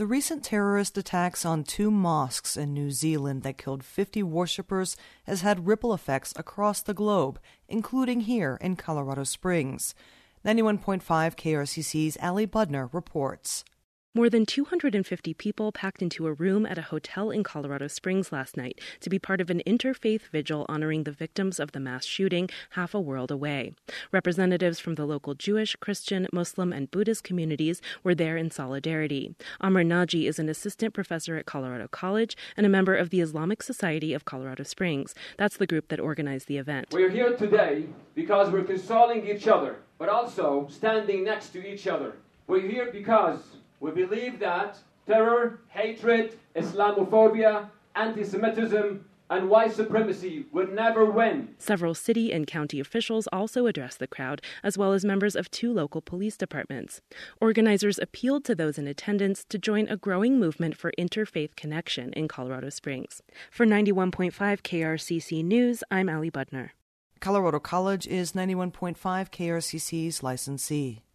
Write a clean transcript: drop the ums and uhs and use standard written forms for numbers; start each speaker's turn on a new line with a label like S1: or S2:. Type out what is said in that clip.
S1: The recent terrorist attacks on 2 mosques in New Zealand that killed 50 worshippers has had ripple effects across the globe, including here in Colorado Springs. 91.5 KRCC's Allie Budner reports.
S2: More than 250 people packed into a room at a hotel in Colorado Springs last night to be part of an interfaith vigil honoring the victims of the mass shooting half a world away. Representatives from the local Jewish, Christian, Muslim, and Buddhist communities were there in solidarity. Amr Naji is an assistant professor at Colorado College and a member of the Islamic Society of Colorado Springs. That's the group that organized the event.
S3: We're here today because we're consoling each other, but also standing next to each other. We're here because we believe that terror, hatred, Islamophobia, anti-Semitism, and white supremacy would never win.
S2: Several city and county officials also addressed the crowd, as well as members of 2 local police departments. Organizers appealed to those in attendance to join a growing movement for interfaith connection in Colorado Springs. For 91.5 KRCC News, I'm Allie Budner.
S1: Colorado College is 91.5 KRCC's licensee.